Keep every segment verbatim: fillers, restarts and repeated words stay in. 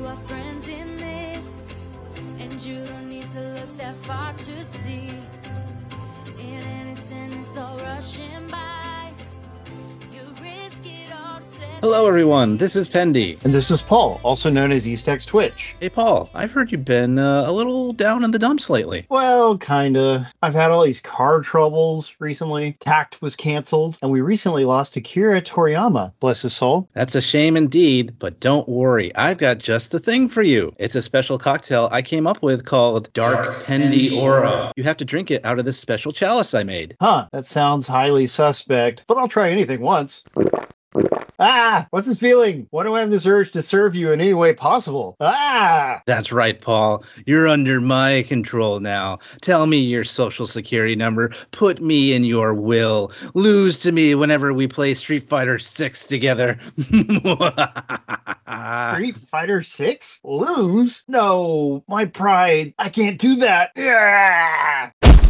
are friends in this, and you don't need to look that far to see. In an instant, it's all rushing by. You risk it all to set. Hello, everyone. This is Pendy. And this is Paul, also known as Eastex Twitch. Hey, Paul. I've heard you've been uh, a little down in the dumps lately. Well, kinda. I've had all these car troubles recently. Tact was canceled, and we recently lost Akira Toriyama, bless his soul. That's a shame indeed, but don't worry. I've got just the thing for you. It's a special cocktail I came up with called Dark Pendy Aura. You have to drink it out of this special chalice I made. Huh, that sounds highly suspect, but I'll try anything once. Ah! What's this feeling? Why do I have this urge to serve you in any way possible? Ah! That's right, Paul. You're under my control now. Tell me your social security number. Put me in your will. Lose to me whenever we play Street Fighter six together. Street Fighter six? Lose? No, my pride. I can't do that. Yeah!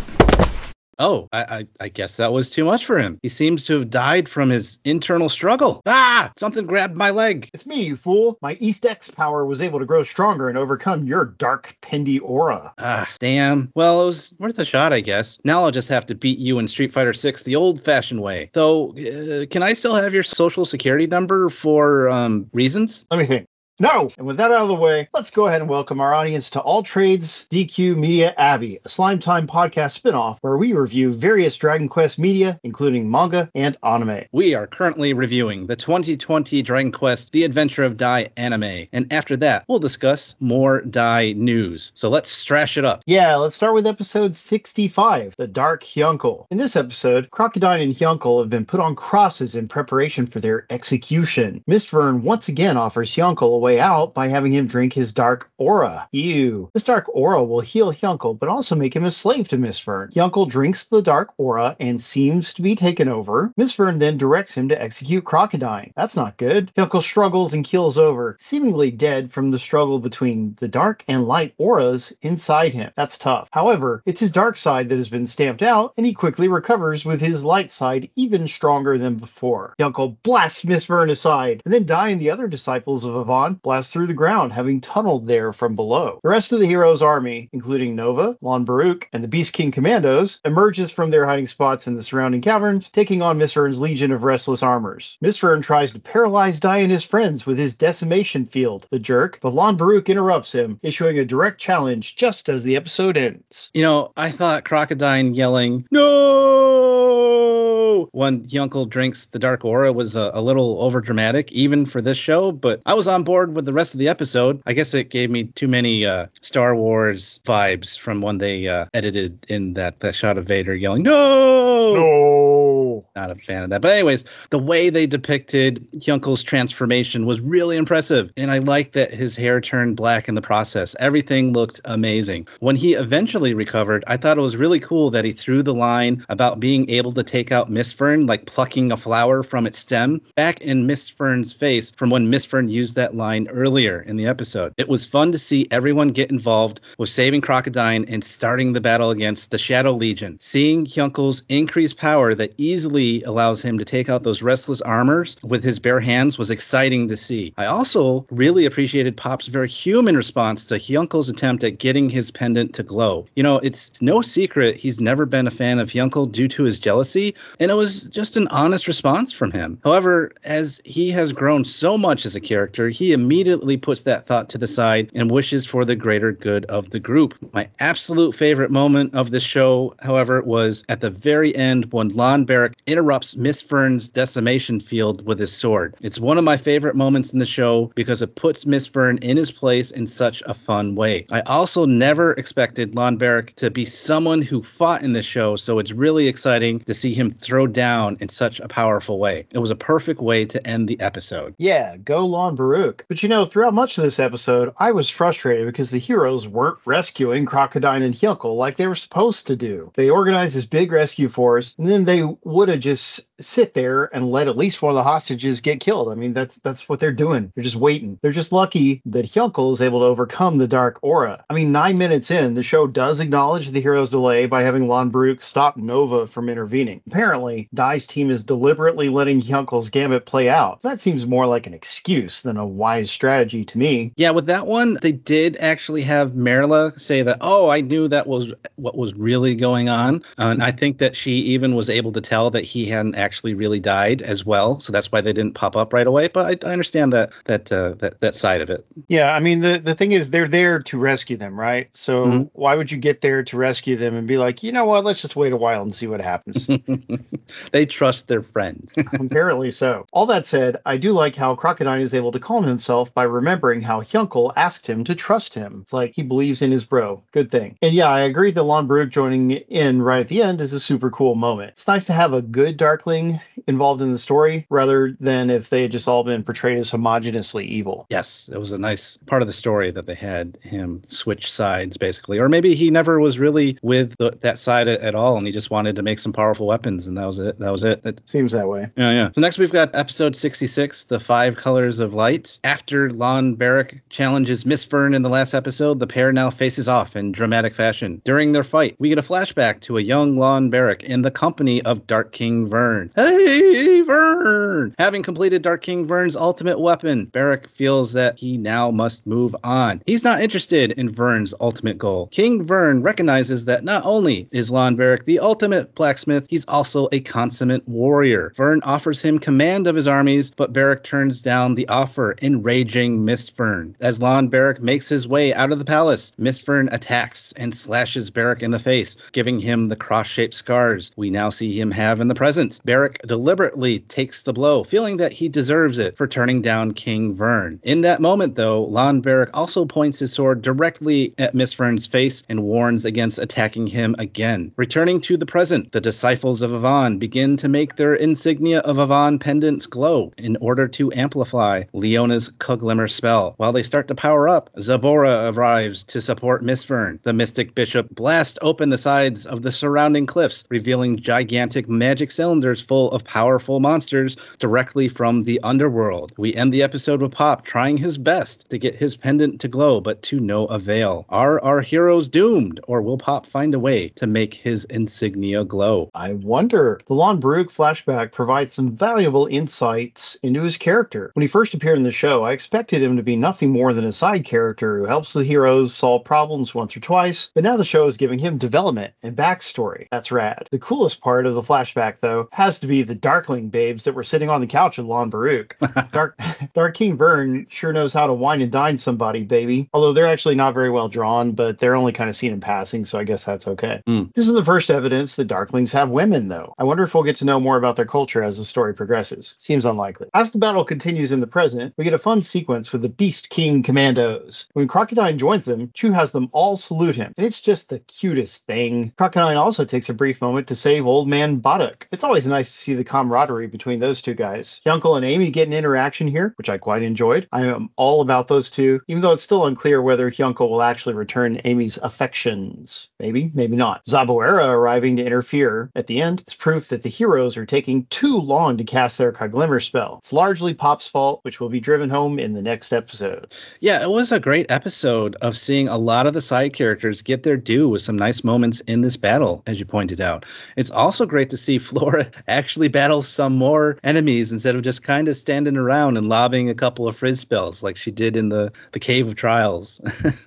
Oh, I, I I guess that was too much for him. He seems to have died from his internal struggle. Ah! Something grabbed my leg. It's me, you fool. My Eastex power was able to grow stronger and overcome your Dark Pendy Aura. Ah, damn. Well, it was worth a shot, I guess. Now I'll just have to beat you in Street Fighter six the old-fashioned way. Though, uh, can I still have your social security number for, um, reasons? Let me think. No! And with that out of the way, let's go ahead and welcome our audience to All Trades D Q Media Abby, a Slime Time podcast spinoff where we review various Dragon Quest media, including manga and anime. We are currently reviewing the twenty twenty Dragon Quest The Adventure of Dai anime, and after that, we'll discuss more Dai news. So let's strash it up. Yeah, let's start with episode sixty-five, The Dark Hyuncle. In this episode, Crocodile and Hyuncle have been put on crosses in preparation for their execution. Mistfern once again offers Hyuncle a way out by having him drink his dark aura. Ew. This dark aura will heal Hyuncle, but also make him a slave to Mistfern. Hyuncle drinks the dark aura and seems to be taken over. Mistfern then directs him to execute Crocodile. That's not good. Hyuncle struggles and keels over, seemingly dead from the struggle between the dark and light auras inside him. That's tough. However, it's his dark side that has been stamped out, and he quickly recovers with his light side even stronger than before. Hyuncle blasts Mistfern aside, and then Dai and the other disciples of Yvonne blast through the ground, having tunneled there from below. The rest of the hero's army, including Nova, Lon Baruch, and the Beast King Commandos, emerges from their hiding spots in the surrounding caverns, taking on Mistfern's legion of restless armors. Mistfern tries to paralyze Dai and his friends with his decimation field, the jerk, but Lon Baruch interrupts him, issuing a direct challenge just as the episode ends. You know, I thought Crocodile yelling, "No!" when Hyuncle drinks the dark aura was a, a little overdramatic, even for this show, but I was on board with the rest of the episode. I guess it gave me too many uh, Star Wars vibes from when they uh, edited in that, that shot of Vader yelling, "No!" No! Not a fan of that. But anyways, the way they depicted Hyuncle's transformation was really impressive, and I liked that his hair turned black in the process. Everything looked amazing. When he eventually recovered, I thought it was really cool that he threw the line about being able to take out Mistfern, like plucking a flower from its stem, back in Mistfern's face from when Mistfern used that line earlier in the episode. It was fun to see everyone get involved with saving Crocodile and starting the battle against the Shadow Legion. Seeing Hyuncle's increased power that easily allows him to take out those restless armors with his bare hands was exciting to see. I also really appreciated Pop's very human response to Hyuncle's attempt at getting his pendant to glow. You know, it's no secret he's never been a fan of Hyuncle due to his jealousy, and it was just an honest response from him. However, as he has grown so much as a character, he immediately puts that thought to the side and wishes for the greater good of the group. My absolute favorite moment of the show, however, was at the very end when Lon Baruch interrupts Mistfern's decimation field with his sword. It's one of my favorite moments in the show because it puts Mistfern in his place in such a fun way. I also never expected Lon Baruch to be someone who fought in the show, so it's really exciting to see him throw down in such a powerful way. It was a perfect way to end the episode. Yeah, go Lon Baruch. But you know, throughout much of this episode, I was frustrated because the heroes weren't rescuing Crocodile and Hyuncle like they were supposed to do. They organized this big rescue force, and then they would would have just sit there and let at least one of the hostages get killed. I mean, that's that's what they're doing. They're just waiting. They're just lucky that Hyunkle is able to overcome the dark aura. I mean, nine minutes in, the show does acknowledge the hero's delay by having Lon Baruch stop Nova from intervening. Apparently, Dai's team is deliberately letting Hyunkle's gambit play out. That seems more like an excuse than a wise strategy to me. Yeah, with that one, they did actually have Merla say that, oh, I knew that was what was really going on. Uh, and I think that she even was able to tell that he hadn't actually really died as well. So that's why they didn't pop up right away. But I, I understand that that, uh, that that side of it. Yeah, I mean, the, the thing is, they're there to rescue them, right? So mm-hmm. why would you get there to rescue them and be like, you know what, let's just wait a while and see what happens? They trust their friend. Apparently so. All that said, I do like how Crocodile is able to calm himself by remembering how Hyunkle asked him to trust him. It's like he believes in his bro. Good thing. And yeah, I agree that Lon Baruch joining in right at the end is a super cool moment. It's nice to have a good Darkling involved in the story rather than if they had just all been portrayed as homogeneously evil. Yes, it was a nice part of the story that they had him switch sides, basically. Or maybe he never was really with the, that side at, at all, and he just wanted to make some powerful weapons, and that was it. That was it. it. Seems that way. Yeah, yeah. So next we've got episode sixty-six, The Five Colors of Light. After Lon Baruch challenges Miss Vern in the last episode, the pair now faces off in dramatic fashion. During their fight, we get a flashback to a young Lon Baruch in the company of Dark King Vern. Hey, Vern! Having completed Dark King Vern's ultimate weapon, Baruch feels that he now must move on. He's not interested in Vern's ultimate goal. King Vern recognizes that not only is Lon Baruch the ultimate blacksmith, he's also a consummate warrior. Vern offers him command of his armies, but Baruch turns down the offer, enraging Miss Vern. As Lon Baruch makes his way out of the palace, Miss Vern attacks and slashes Baruch in the face, giving him the cross-shaped scars we now see him have in the present. Baruch deliberately takes the blow, feeling that he deserves it for turning down King Vern. In that moment, though, Lon Baruch also points his sword directly at Miss Vern's face and warns against attacking him again. Returning to the present, the disciples of Avan begin to make their insignia of Avan pendants glow in order to amplify Leona's Kuglimmer spell. While they start to power up, Zabora arrives to support Miss Vern. The Mystic Bishop blasts open the sides of the surrounding cliffs, revealing gigantic magic cylinders full of powerful monsters directly from the underworld. We end the episode with Pop trying his best to get his pendant to glow, but to no avail. Are our heroes doomed, or will Pop find a way to make his insignia glow? I wonder. The Lon Baruch flashback provides some valuable insights into his character. When he first appeared in the show, I expected him to be nothing more than a side character who helps the heroes solve problems once or twice, but now the show is giving him development and backstory. That's rad. The coolest part of the flashback, though, has to be the Darkling babes that were sitting on the couch with Lon Baruch. Dark, Dark King Vern sure knows how to wine and dine somebody, baby. Although they're actually not very well drawn, but they're only kind of seen in passing, so I guess that's okay. Mm. This is the first evidence that Darklings have women, though. I wonder if we'll get to know more about their culture as the story progresses. Seems unlikely. As the battle continues in the present, we get a fun sequence with the Beast King commandos. When Crocodile joins them, Chew has them all salute him, and it's just the cutest thing. Crocodile also takes a brief moment to save Old Man Baduk. It's always nice to see the camaraderie between those two guys. Hyunkle and Amy get an interaction here, which I quite enjoyed. I am all about those two, even though it's still unclear whether Hyunkle will actually return Amy's affections. Maybe, maybe not. Zaboera arriving to interfere at the end is proof that the heroes are taking too long to cast their Kuglimmer spell. It's largely Pop's fault, which will be driven home in the next episode. Yeah, it was a great episode of seeing a lot of the side characters get their due with some nice moments in this battle, as you pointed out. It's also great to see Flora actually battle some more enemies instead of just kind of standing around and lobbing a couple of frizz spells like she did in the, the Cave of Trials.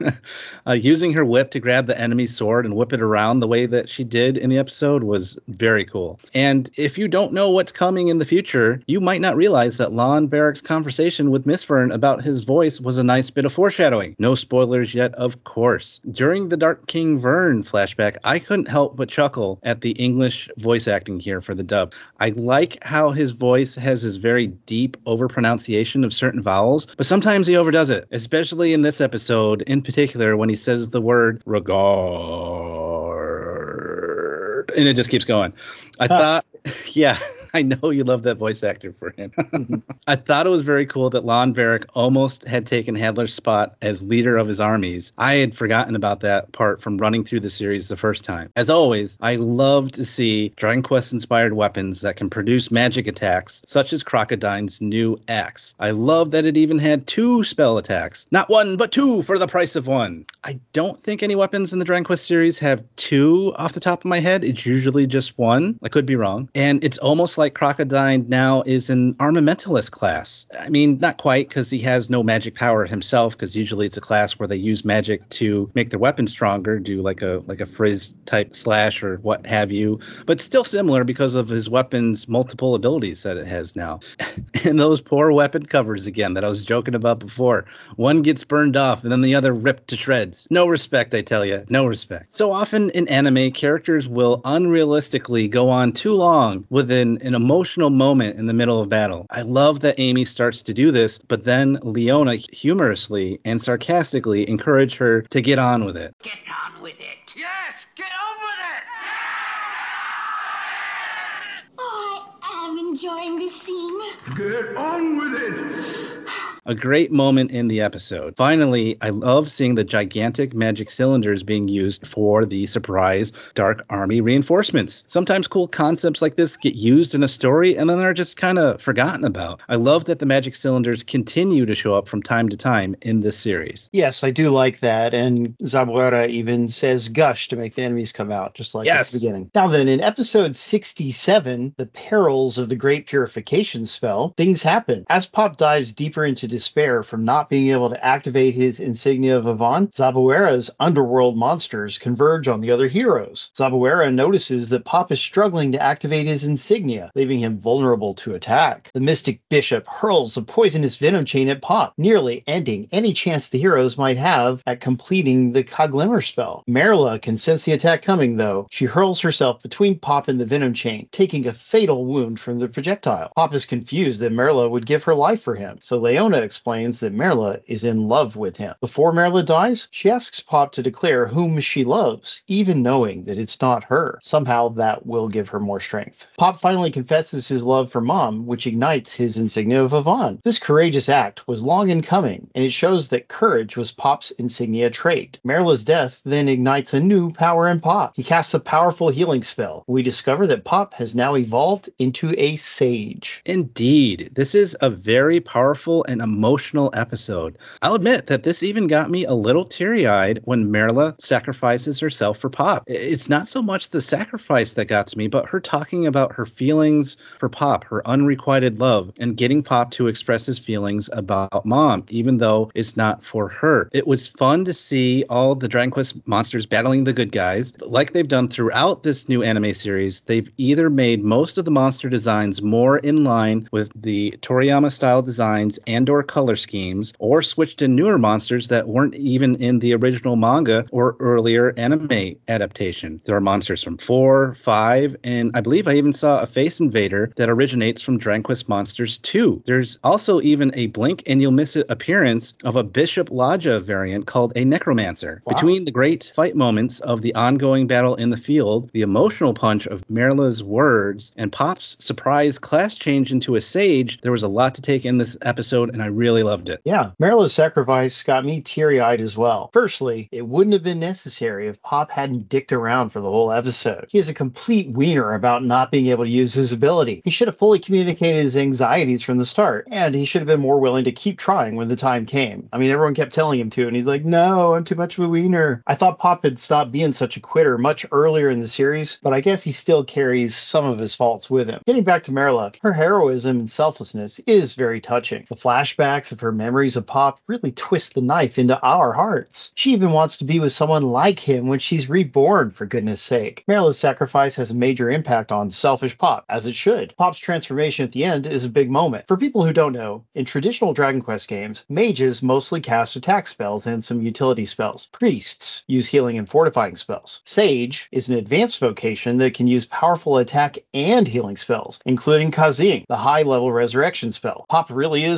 uh, using her whip to grab the enemy's sword and whip it around the way that she did in the episode was very cool. And if you don't know what's coming in the future, you might not realize that Lon Baruch's conversation with Miss Vern about his voice was a nice bit of foreshadowing. No spoilers yet, of course. During the Dark King Vern flashback, I couldn't help but chuckle at the English voice acting here for the dub. I like how his voice has this very deep overpronunciation of certain vowels, but sometimes he overdoes it, especially in this episode in particular when he says the word regard, and it just keeps going. I huh. thought, yeah. I know you love that voice actor for him. I thought it was very cool that Lon Varrick almost had taken Hadler's spot as leader of his armies. I had forgotten about that part from running through the series the first time. As always, I love to see Dragon Quest-inspired weapons that can produce magic attacks, such as Crocodine's new axe. I love that it even had two spell attacks. Not one, but two for the price of one. I don't think any weapons in the Dragon Quest series have two off the top of my head. It's usually just one. I could be wrong. And it's almost like Crocodine now is an armamentalist class. I mean, not quite, because he has no magic power himself, because usually it's a class where they use magic to make their weapon stronger, do like a like a frizz type slash or what have you. But still similar because of his weapon's multiple abilities that it has now. And those poor weapon covers again that I was joking about before. One gets burned off and then the other ripped to shreds. No respect, I tell you. No respect. So often in anime, characters will unrealistically go on too long within an emotional moment in the middle of battle. I love that Amy starts to do this, but then Leona humorously and sarcastically encourage her to get on with it. Get on with it. Yes, get on with it. Oh, I am enjoying this scene. Get on with it. A great moment in the episode. Finally, I love seeing the gigantic magic cylinders being used for the surprise Dark Army reinforcements. Sometimes cool concepts like this get used in a story and then they're just kind of forgotten about. I love that the magic cylinders continue to show up from time to time in this series. Yes, I do like that. And Zabuera even says gush to make the enemies come out, just like yes. at the beginning. Now then, in episode sixty-seven, The Perils of the Great Purification Spell, things happen. As Pop dives deeper into despair from not being able to activate his insignia of Avon, Zabuera's underworld monsters converge on the other heroes. Zabuera notices that Pop is struggling to activate his insignia, leaving him vulnerable to attack. The Mystic Bishop hurls a poisonous venom chain at Pop, nearly ending any chance the heroes might have at completing the Coglimmer spell. Merla can sense the attack coming, though. She hurls herself between Pop and the venom chain, taking a fatal wound from the projectile. Pop is confused that Merla would give her life for him, so Leona explains that Merla is in love with him. Before Merla dies, she asks Pop to declare whom she loves, even knowing that it's not her. Somehow that will give her more strength. Pop finally confesses his love for Mom, which ignites his insignia of Avon. This courageous act was long in coming, and it shows that courage was Pop's insignia trait. Merla's death then ignites a new power in Pop. He casts a powerful healing spell. We discover that Pop has now evolved into a sage. Indeed, this is a very powerful and emotional episode. I'll admit that this even got me a little teary-eyed when Merla sacrifices herself for Pop. It's not so much the sacrifice that got to me, but her talking about her feelings for Pop, her unrequited love, and getting Pop to express his feelings about Mom, even though it's not for her. It was fun to see all the Dragon Quest monsters battling the good guys. Like they've done throughout this new anime series, they've either made most of the monster designs more in line with the Toriyama-style designs and or color schemes, or switched to newer monsters that weren't even in the original manga or earlier anime adaptation. There are monsters from four, five, and I believe I even saw a Face Invader that originates from Dragon Quest Monsters two. There's also even a blink and you'll miss it appearance of a Bishop Lodja variant called a Necromancer. Wow. Between the great fight moments of the ongoing battle in the field, the emotional punch of Merla's words, and Pop's surprise class change into a sage, there was a lot to take in this episode, and I really loved it. Yeah, Merla's sacrifice got me teary-eyed as well. Firstly, it wouldn't have been necessary if Pop hadn't dicked around for the whole episode. He is a complete wiener about not being able to use his ability. He should have fully communicated his anxieties from the start, and he should have been more willing to keep trying when the time came. I mean, everyone kept telling him to, and he's like, no, I'm too much of a wiener. I thought Pop had stopped being such a quitter much earlier in the series, but I guess he still carries some of his faults with him. Getting back to Merla, her heroism and selflessness is very touching. The flashbacks of her memories of Pop really twist the knife into our hearts. She even wants to be with someone like him when she's reborn, for goodness sake. Merla's sacrifice has a major impact on selfish Pop, as it should. Pop's transformation at the end is a big moment. For people who don't know, in traditional Dragon Quest games, mages mostly cast attack spells and some utility spells. Priests use healing and fortifying spells. Sage is an advanced vocation that can use powerful attack and healing spells, including Kazing, the high-level resurrection spell. Pop really is moving up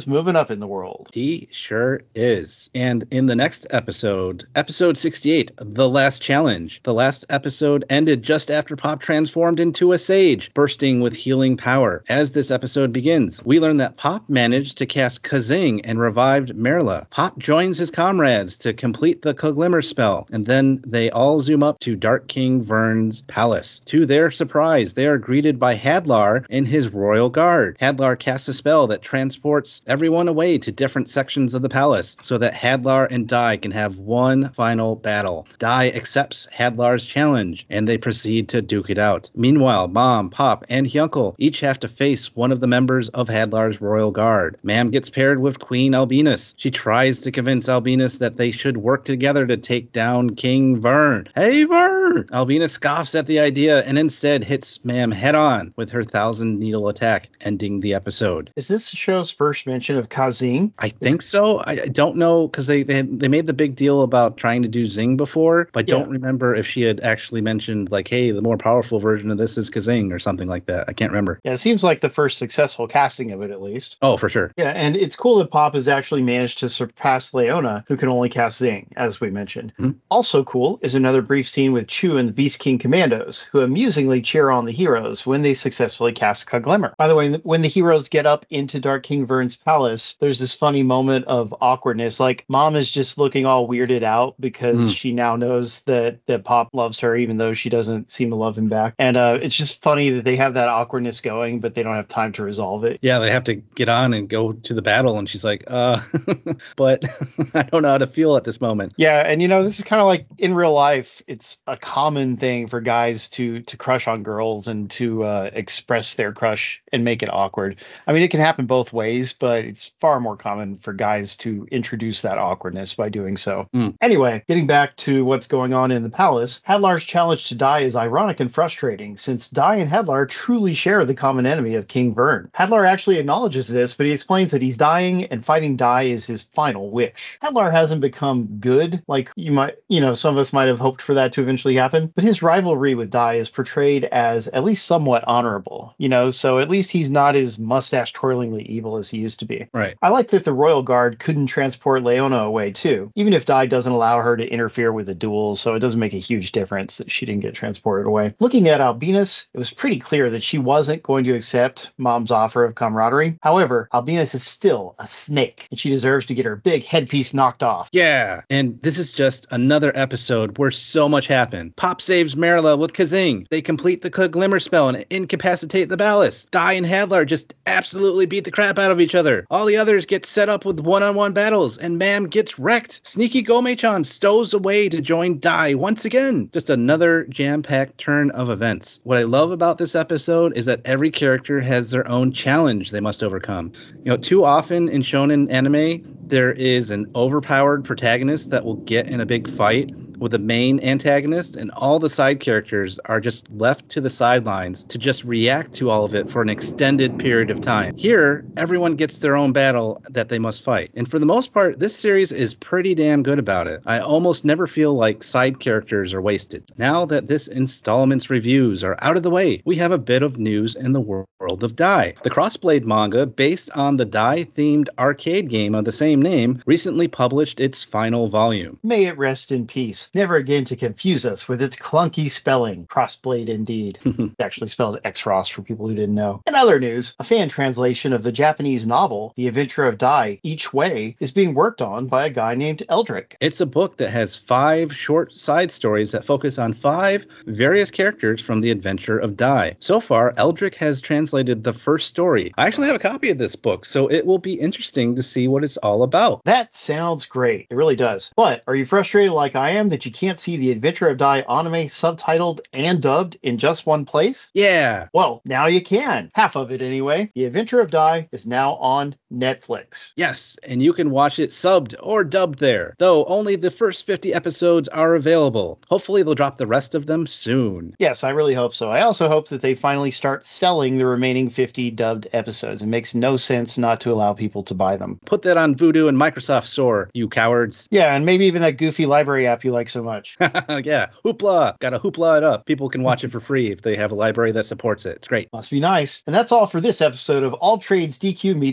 in the world. He sure is. And in the next episode, episode sixty-eight, The Last Challenge. The last episode ended just after Pop transformed into a sage, bursting with healing power. As this episode begins, we learn that Pop managed to cast Kazing and revived Merla. Pop joins his comrades to complete the Koglimmer spell, and then they all zoom up to Dark King Vern's palace. To their surprise, they are greeted by Hadlar and his royal guard. Hadlar casts a spell that transports everyone away to different sections of the palace so that Hadlar and Dai can have one final battle. Dai accepts Hadlar's challenge, and they proceed to duke it out. Meanwhile, Mom, Pop, and Hyunkle each have to face one of the members of Hadlar's royal guard. Mam gets paired with Queen Albinus. She tries to convince Albinus that they should work together to take down King Vern. Hey, Vern! Albinus scoffs at the idea and instead hits Mam head on with her thousand needle attack, ending the episode. Is this the show's first mention of Kazing? I think so. I I don't know, because they, they they made the big deal about trying to do Zing before, but I don't Yeah. remember if she had actually mentioned, like, hey, the more powerful version of this is Kazing or something like that. I can't remember. Yeah, it seems like the first successful casting of it, at least. Oh, for sure. Yeah, and it's cool that Pop has actually managed to surpass Leona, who can only cast Zing, as we mentioned. Mhm. Also cool is another brief scene with Chu and the Beast King Commandos, who amusingly cheer on the heroes when they successfully cast Koglimmer. By the way, when the heroes get up into Dark King Vern's palace, there's this funny moment of awkwardness. Like, Mom is just looking all weirded out because Mm. she now knows that, that Pop loves her, even though she doesn't seem to love him back. And uh, it's just funny that they have that awkwardness going, but they don't have time to resolve it. Yeah, they have to get on and go to the battle, and she's like, uh, but I don't know how to feel at this moment. Yeah, and you know, this is kind of like in real life, it's a common thing for guys to to crush on girls and to uh, express their crush and make it awkward. I mean, it can happen both ways, but it's far more common for guys to introduce that awkwardness by doing so. Mm. Anyway, getting back to what's going on in the palace, Hadlar's challenge to Dai is ironic and frustrating, since Dai and Hadlar truly share the common enemy of King Vern. Hadlar actually acknowledges this, but he explains that he's dying and fighting Dai is his final wish. Hadlar hasn't become good, like you might, you know, some of us might have hoped for that to eventually happen, but his rivalry with Dai is portrayed as at least somewhat honorable, you know, so at least he's not as mustache twirlingly evil as he used to be. Right. I like that the Royal Guard couldn't transport Leona away too, even if Dai doesn't allow her to interfere with the duel, so it doesn't make a huge difference that she didn't get transported away. Looking at Albinus, it was pretty clear that she wasn't going to accept Mom's offer of camaraderie. However, Albinus is still a snake, and she deserves to get her big headpiece knocked off. Yeah, and this is just another episode where so much happened. Pop saves Merla with Kazing. They complete the Koglimmer spell and incapacitate the Ballast. Dai and Hadlar just absolutely beat the crap out of each other. All the others get set up with one-on-one battles, and Mam gets wrecked. Sneaky Gomei-chan stows away to join Dai once again. Just another jam-packed turn of events. What I love about this episode is that every character has their own challenge they must overcome. You know, too often in shonen anime, there is an overpowered protagonist that will get in a big fight with the main antagonist, and all the side characters are just left to the sidelines to just react to all of it for an extended period of time. Here, everyone gets their own battle that they must fight. And for the most part, this series is pretty damn good about it. I almost never feel like side characters are wasted. Now that this installment's reviews are out of the way, we have a bit of news in the world of Dai. The Crossblade manga, based on the Dai-themed arcade game of the same name, recently published its final volume. May it rest in peace, never again to confuse us with its clunky spelling. Crossblade indeed. It's actually spelled X-Ross for people who didn't know. In other news, a fan translation of the Japanese novel, The Adventure of Dai, Each Way, is being worked on by a guy named Eldrick. It's a book that has five short side stories that focus on five various characters from The Adventure of Dai. So far, Eldrick has translated the first story. I actually have a copy of this book, so it will be interesting to see what it's all about. That sounds great. It really does. But are you frustrated like I am that you can't see The Adventure of Dai anime subtitled and dubbed in just one place? Yeah. Well, now you can. Half of it anyway. The Adventure of Dai is now on Netflix. Yes, and you can watch it subbed or dubbed there, though only the first fifty episodes are available. Hopefully they'll drop the rest of them soon. Yes, I really hope so. I also hope that they finally start selling the remaining fifty dubbed episodes. It makes no sense not to allow people to buy them. Put that on Vudu and Microsoft Store, you cowards. Yeah, and maybe even that goofy library app you like so much. Yeah, Hoopla. Gotta Hoopla it up. People can watch it for free if they have a library that supports it. It's great. Must be nice. And that's all for this episode of All Trades D Q Media Abby.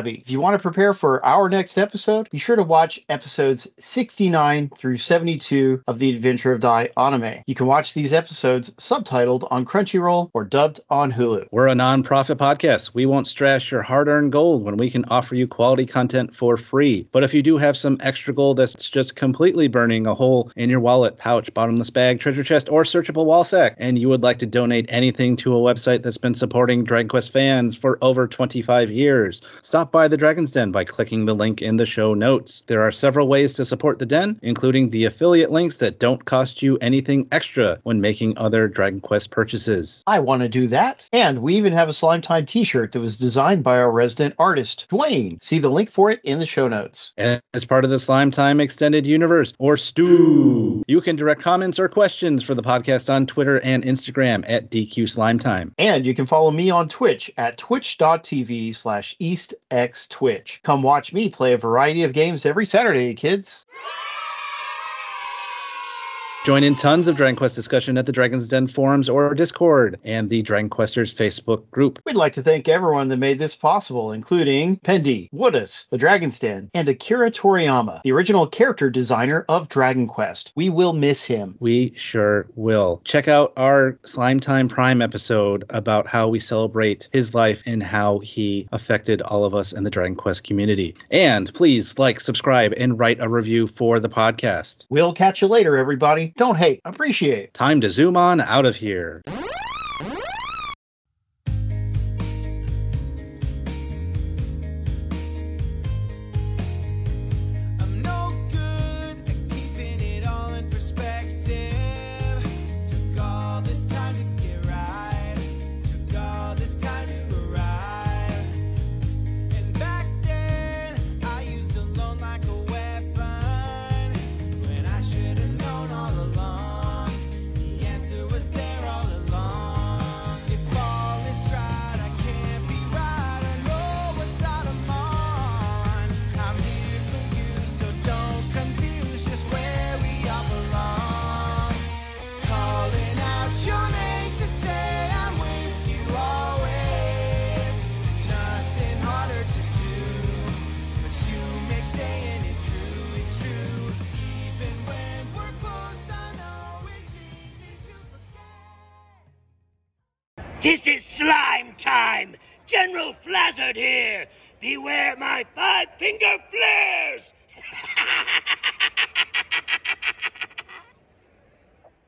Abby. If you want to prepare for our next episode, be sure to watch episodes sixty-nine through seventy-two of the Adventure of Dai anime. You can watch these episodes subtitled on Crunchyroll or dubbed on Hulu. We're a non-profit podcast. We won't strash your hard-earned gold when we can offer you quality content for free. But if you do have some extra gold that's just completely burning a hole in your wallet, pouch, bottomless bag, treasure chest, or searchable wall sack, and you would like to donate anything to a website that's been supporting Dragon Quest fans for over twenty-five years, stop by the Dragon's Den by clicking the link in the show notes. There are several ways to support the Den, including the affiliate links that don't cost you anything extra when making other Dragon Quest purchases. I want to do that. And we even have a Slime Time t-shirt that was designed by our resident artist, Dwayne. See the link for it in the show notes. As part of the Slime Time Extended Universe, or S T U, you can direct comments or questions for the podcast on Twitter and Instagram at D Q Slime Time. And you can follow me on Twitch at twitch.tv slash eastxtwitch. Come watch me play a variety of games every Saturday, kids. Join in tons of Dragon Quest discussion at the Dragon's Den forums or Discord and the Dragon Questers Facebook group. We'd like to thank everyone that made this possible, including Pendy, Woodus, the Dragon's Den, and Akira Toriyama, the original character designer of Dragon Quest. We will miss him. We sure will. Check out our Slime Time Prime episode about how we celebrate his life and how he affected all of us in the Dragon Quest community. And please like, subscribe, and write a review for the podcast. We'll catch you later, everybody. Don't hate, appreciate. Time to zoom on out of here. This is Slime Time! General Flazzard here! Beware my five-finger flares!